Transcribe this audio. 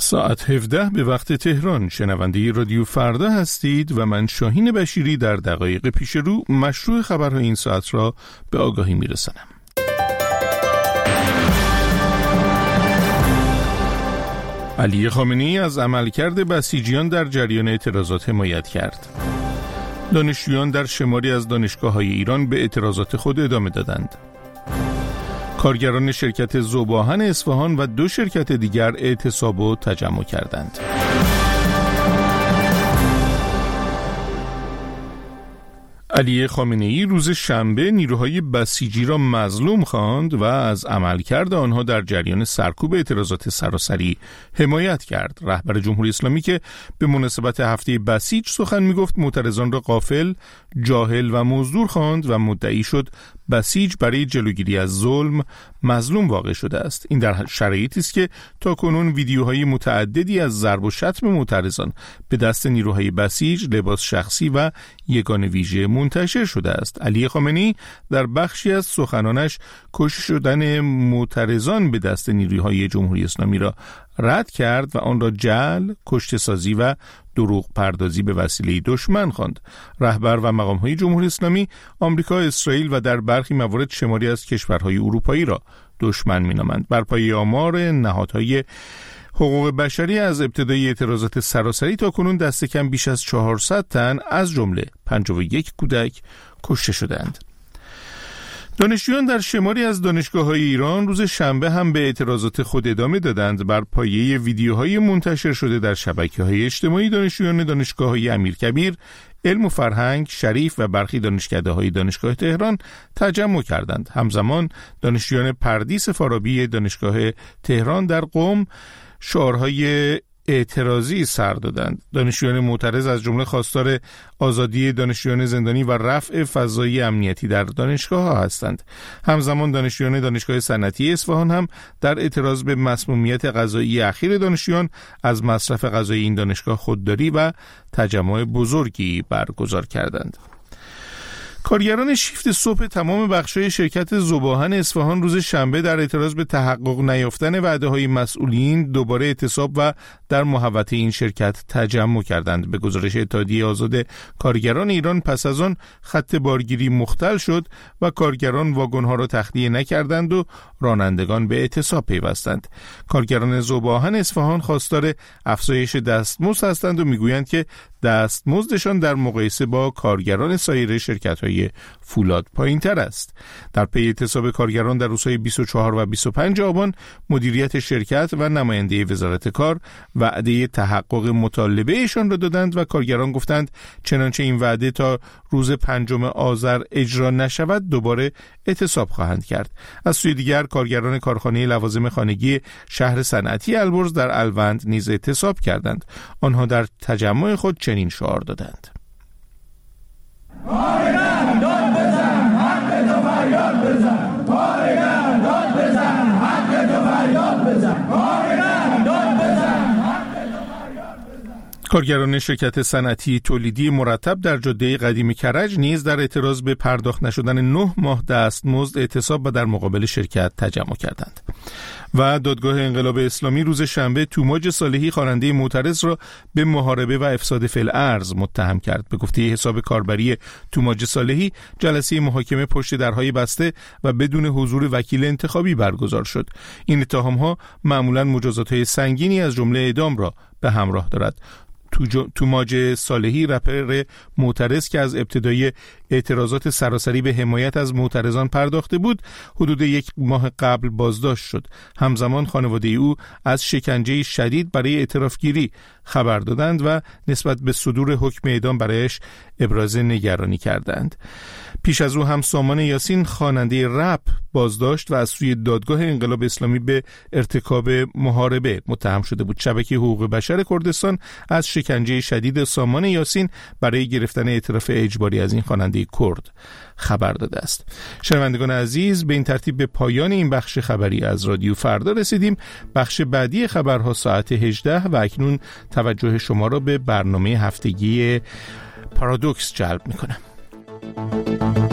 ساعت 17 به وقت تهران. شنونده رادیو فردا هستید و من شاهین بشیری در دقایق پیش رو مشروع خبرهای این ساعت را به آگاهی میرسانم. علی خامنه‌ای از عملکرد بسیجیان در جریان اعتراضات حمایت کرد. دانشجویان در شماری از دانشگاه‌های ایران به اعتراضات خود ادامه دادند. کارگران شرکت ذوب‌آهن اصفهان و 2 شرکت دیگر اعتصاب و تجمع کردند. علی خامنه‌ای روز شنبه نیروهای بسیجی را مظلوم خواند و از عملکرد آنها در جریان سرکوب اعتراضات سراسری حمایت کرد. رهبر جمهوری اسلامی که به مناسبت هفته بسیج سخن میگفت، معترضان را غافل، جاهل و مزدور خواند و مدعی شد بسیج برای جلوگیری از ظلم مظلوم واقع شده است. این در شرایطی است که تاکنون ویدیوهای متعددی از ضرب و شتم معترضان به دست نیروهای بسیج، لباس شخصی و یگان ویژه منتشر شده است. علی خامنه‌ای در بخشی از سخنانش کشته شدن معترضان به دست نیروهای جمهوری اسلامی را رد کرد و آن را جعل، کشته‌سازی و دروغ پردازی به وسیله دشمن خواند. رهبر و مقام‌های جمهوری اسلامی آمریکا، اسرائیل و در برخی موارد شماری از کشورهای اروپایی را دشمن می‌نامند. بر پایه آمار نهادهای حقوق بشری از ابتدای اعتراضات سراسری تا کنون دست کم بیش از 400 تن از جمله 51 کودک کشته شدند. دانشجویان در شماری از دانشگاه‌های ایران روز شنبه هم به اعتراضات خود ادامه دادند. بر پایه ویدیوهای منتشر شده در شبکه‌های اجتماعی، دانشجویان دانشگاه‌های امیرکبیر، علم و فرهنگ، شریف و برخی دانشکده‌های دانشگاه تهران تجمع کردند. همزمان دانشجویان پردیس فارابی دانشگاه تهران در قم شعارهای اعتراضی سر دادند. دانشجویان معترض از جمله خواستار آزادی دانشجویان زندانی و رفع فضای امنیتی در دانشگاه‌ها هستند. همزمان دانشجویان دانشگاه صنعتی اصفهان هم در اعتراض به مسمومیت غذایی اخیر دانشجویان از مصرف غذای این دانشگاه خودداری و تجمع بزرگی برگزار کردند. کارگران شیفت صبح تمام بخش‌های شرکت ذوب‌آهن اصفهان روز شنبه در اعتراض به تحقق نیافتن وعده‌های مسئولین دوباره اعتصاب و در محوطه این شرکت تجمع کردند. به گزارش اتحادیه آزاد کارگران ایران، پس از آن خط بارگیری مختل شد و کارگران واگن‌ها را تخلیه نکردند و رانندگان به اعتصاب پیوستند. کارگران ذوب‌آهن اصفهان خواستار افزایش دستمزد هستند و میگویند که دستمزدشان در مقایسه با کارگران سایر شرکت‌های فولاد پایین‌تر است. در پی اعتصاب کارگران در روزهای 24 و 25 آبان، مدیریت شرکت و نماینده وزارت کار وعده تحقق مطالبه‌شان را دادند و کارگران گفتند چنانچه این وعده تا روز 5 آذر اجرا نشود دوباره اعتصاب خواهند کرد. از سوی دیگر کارگران کارخانه لوازم خانگی شهر صنعتی البرز در الوند نیز اعتصاب کردند. آنها در تجمع خود چنین شعار دادند: پایگاه داد بزن، حق تو فریاد بزن. پایگاه داد بزن، حق تو فریاد بزن. پایگاه داد بزن، حق تو فریاد بزن. کارگران شرکت صنعتی تولیدی مرتب در جاده قدیم کرج نیز در اعتراض به پرداخت نشدن 9 ماه دستمزد اعتصاب و در مقابل شرکت تجمع کردند. و دادگاه انقلاب اسلامی روز شنبه توماج صالحی خواننده معترض را به محاربه و افساد فی الارض متهم کرد. به گفته حساب کاربری توماج صالحی، جلسه محاکمه پشت درهای بسته و بدون حضور وکیل انتخابی برگزار شد. این اتهام‌ها معمولاً مجازات‌های سنگینی از جمله اعدام را به همراه دارد. توماج صالحی، رپر معترض که از ابتدای اعتراضات سراسری به حمایت از معترضان پرداخته بود، حدود 1 ماه قبل بازداشت شد. همزمان خانواده او از شکنجه شدید برای اعترافگیری خبر دادند و نسبت به صدور حکم اعدام برایش ابراز نگرانی کردند. پیش از او هم سامان یاسین، خواننده رپ، بازداشت و از سوی دادگاه انقلاب اسلامی به ارتکاب محاربه متهم شده بود. شبکه حقوق بشر کردستان از شکنجه شدید سامان یاسین برای گرفتن اعتراف اجباری از این خواننده کرد خبر داده است. شنوندگان عزیز، به این ترتیب به پایان این بخش خبری از رادیو فردا رسیدیم. بخش بعدی خبرها ساعت 18 و اکنون توجه شما را به برنامه هفتگی پارادوکس جلب می‌کنم.